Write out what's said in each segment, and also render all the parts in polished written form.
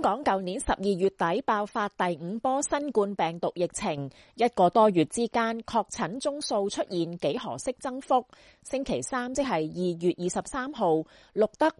港舊年12月底爆發第5波新冠病毒疫情，1個多月之間確診宗數出現幾何式增幅。星期三即係2月23號，錄得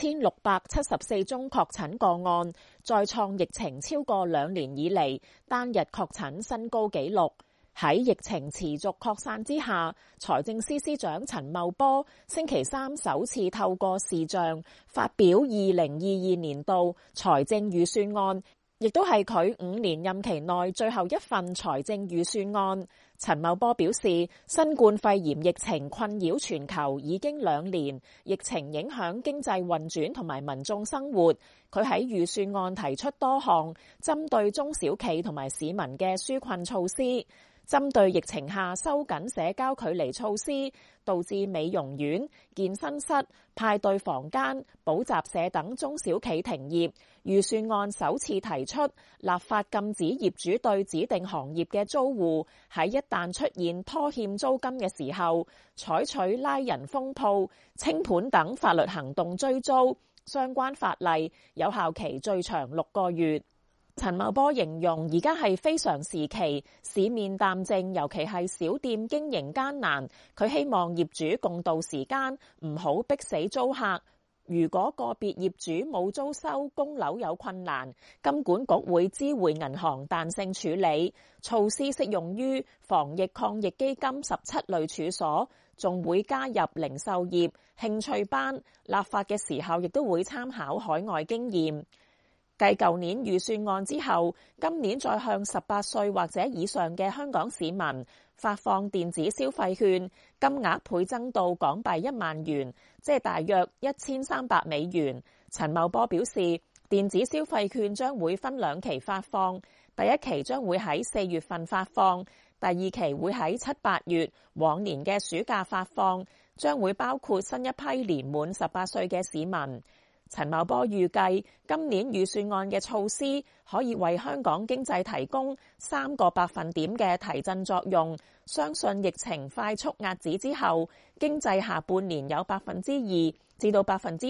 8674宗確診個案，再創疫情超過2年以嚟單日確診新高紀錄。喺疫情持續擴散之下，財政司司長陳茂波星期三首次透過視像發表2022年度財政預算案，亦都係佢5年任期內最後一份財政預算案。陳茂波表示，新冠肺炎疫情困擾全球已經2年，疫情影響經濟運轉同埋民眾生活。佢喺預算案提出多項針對中小企同埋市民嘅紓困措施。針對疫情下收緊社交距離措施，導致美容院、健身室、派對房間、補習社等中小企停業，預算案首次提出立法禁止業主對指定行業嘅租戶喺一旦出現拖欠租金嘅時候，採取拉人封鋪、清盤等法律行動追租。相關法例有效期最長6個月。陳茂波形容而家係非常時期，市面淡靜，尤其係小店經營艱難。佢希望業主共度時間，唔好逼死租客。如果個別業主冇租收，供樓有困難，金管局會知會銀行彈性處理。措施適用於防疫抗疫基金17類處所，仲會加入零售業、興趣班。立法嘅時候亦都會參考海外經驗。繼舊年預算案之後，今年再向18歲或者以上嘅香港市民發放電子消費券，金額倍增到港幣1萬元，即係大約1300美元。陳茂波表示，電子消費券將會分2期發放，第一期將會喺4月份發放，第二期會喺7、8月往年嘅暑假發放，將會包括新一批年滿18歲嘅市民。陳茂波預計今年預算案嘅措施可以為香港經濟提供3個百分點嘅提振作用，相信疫情快速壓止之後，經濟下半年有2%至到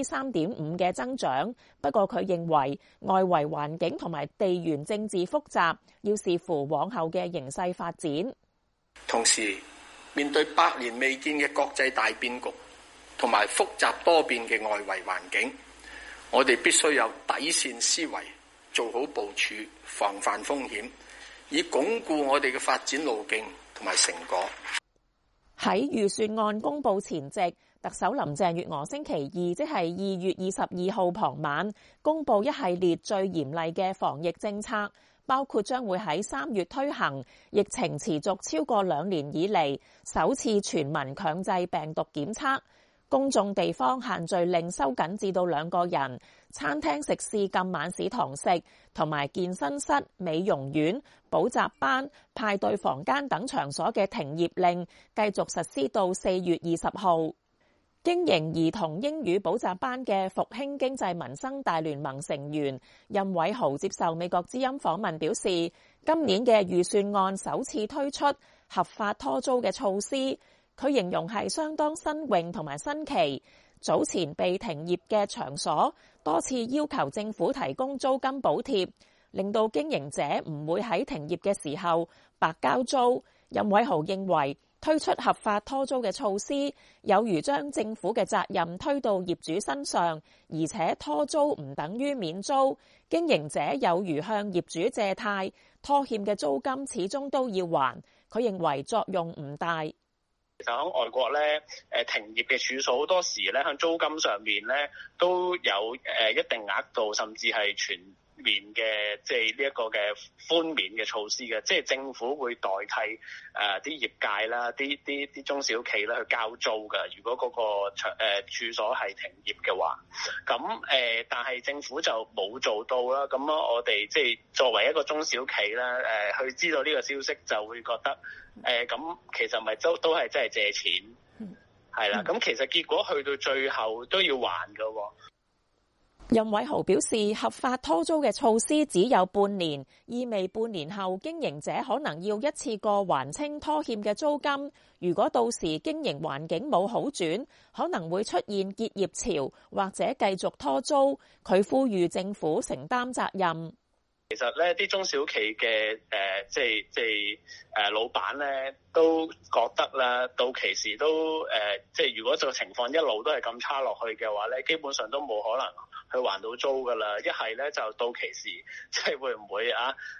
3.5%嘅增長。不過佢認為外圍環境同埋地緣政治複雜，要視乎往後嘅形勢發展。 同時面對百年未見嘅國際大變局同埋複雜多變嘅外圍環境，我哋必須有底線思維，做好部署，防範風險，以鞏固我哋嘅發展路徑同埋成果。 喺預算案公布前夕，特首林鄭月娥星期二即係2月22號傍晚，公布一系列最嚴厲嘅防疫政策，包括將會喺3月推行疫情持續超過2年以嚟首次全民強制病毒檢測。公眾地方限聚令收緊至到2個人，餐廳食肆禁晚市堂食，同埋健身室、美容院、補習班、派對房間等場所嘅停業令繼續實施到4月20號。經營兒童英語補習班嘅復興經濟民生大聯盟成員任偉豪接受美國之音訪問表示，今年嘅預算案首次推出合法拖租嘅措施。佢形容係相當新穎同埋新奇。早前被停業嘅場所多次要求政府提供租金補貼，令到經營者唔會喺停業嘅時候白交租。任偉豪認為推出合法拖租嘅措施，有如將政府嘅責任推到業主身上，而且拖租唔等於免租，經營者有如向業主借貸，拖欠嘅租金始終都要還。佢認為作用唔大。 其實喺外國咧，停業嘅處所好多時咧，喺租金上面咧都有一定額度，甚至係全面嘅即係呢一個嘅寬免嘅措施嘅，即係政府會代替啲業界啦、啲中小企咧去交租㗎。如果嗰個處所係停業嘅話，咁但係政府就冇做到啦。咁我哋即係作為一個中小企啦，去知道呢個消息就會覺得咁其實咪都係真係借錢，係啦。咁其實結果去到最後都要還㗎喎。 任偉豪表示，合法拖租嘅措施只有半年，意味半年後經營者可能要一次過還清拖欠嘅租金。如果到時經營環境冇好轉，可能會出現結業潮，或者繼續拖租。佢呼籲政府承擔責任。 其實咧，啲中小企嘅老闆咧都覺得啦，到期時都如果個情況一路都係咁差落去嘅話咧，基本上都冇可能去還到租噶啦。一係咧就到期時會唔會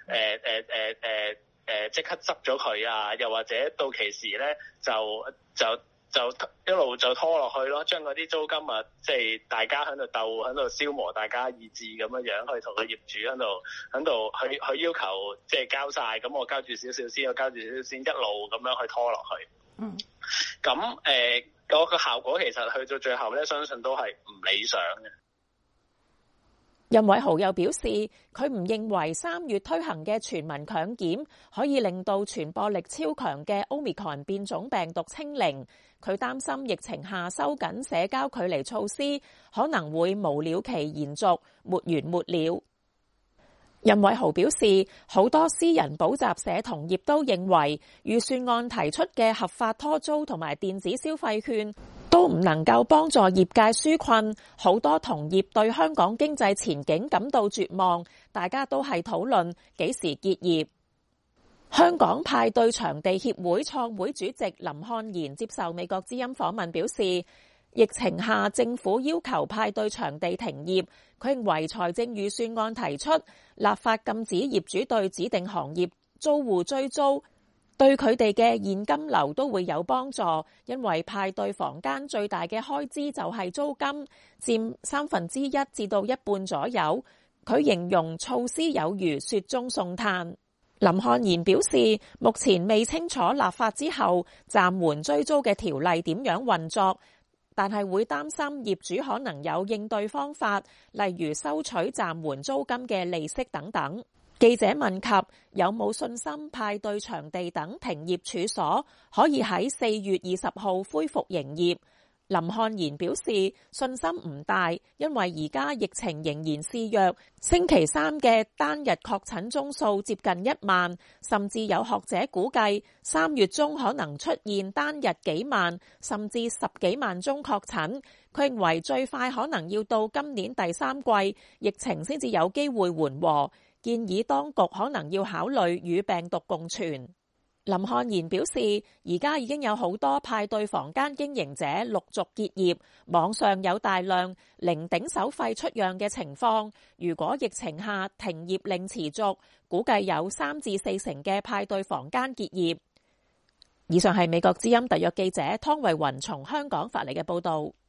即刻執咗佢啊？又或者到期時咧就一路就拖落去咯，將嗰啲租金啊，大家喺度鬥，喺度消磨大家意志咁樣去同個業主喺度去要求交晒，咁我交住少少先，我交住少少先，一路咁樣去拖落去。咁嗰個效果其實去到最後咧，相信都係唔理想嘅。 任偉豪又表示，佢唔認為3月推行嘅全民強檢可以令到傳播力超強嘅 Omicron 變種病毒清零。佢擔心疫情下收緊社交距離措施可能會無了期延續，沒完沒了。任偉豪表示，好多私人補習社同業都認為預算案提出嘅合法拖租同埋電子消費券都唔能夠幫助業界紓困，好多同業對香港經濟前景感到絕望，大家都係討論幾時結業。香港派對場地協會創會主席林漢賢接受美國之音訪問表示，疫情下政府要求派對場地停業，佢認為財政預算案提出立法禁止業主對指定行業租戶追租，對佢哋嘅現金流都會有幫助，因為派對房間最大嘅開支就係租金，佔1/3至到一半左右。佢形容措施有如雪中送炭。林漢賢表示，目前未清楚立法之後暫緩追租嘅條例點樣運作，但係會擔心業主可能有應對方法，例如收取暫緩租金嘅利息等等。記者問及有冇信心派對場地等停業處所可以喺4月20號恢復營業，林漢賢表示信心唔大，因為而家疫情仍然肆虐，星期3嘅單日確診宗數接近1萬，甚至有學者估計3月中可能出現單日幾萬甚至10幾萬宗確診。佢認為最快可能要到今年第3季，疫情先至有機會緩和，建議當局可能要考慮與病毒共存。林漢賢表示，而家已經有好多派對房間經營者陸續結業，網上有大量零頂手費出讓嘅情況。如果疫情下停業令持續，估計有3至4成嘅派對房間結業。以上係美國之音特約記者湯慧雲從香港發嚟嘅報導。